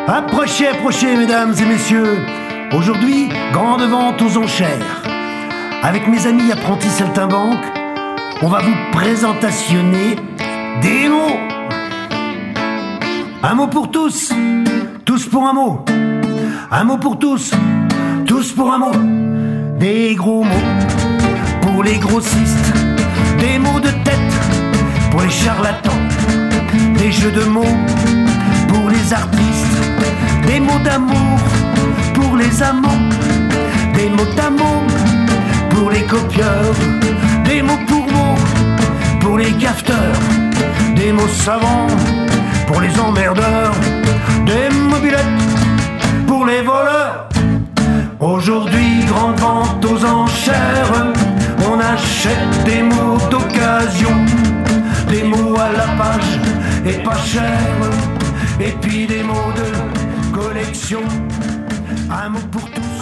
Approchez, approchez, mesdames et messieurs. Aujourd'hui, grande vente aux enchères. Avec mes amis apprentis saltimbanques, on va vous présentationner des mots. Un mot pour tous, tous pour un mot. Un mot pour tous, tous pour un mot. Des gros mots pour les grossistes, des mots de tête pour les charlatans, des jeux de mots pour les artistes, des mots d'amour pour les amants, des mots d'amour pour les copieurs, des mots pour les gaffeteurs, des mots savants pour les emmerdeurs, des mobilettes pour les voleurs. Aujourd'hui, grande vente aux enchères, on achète des mots d'occasion, des mots à la page et pas cher, et puis des mots de collection. Un mot pour tous.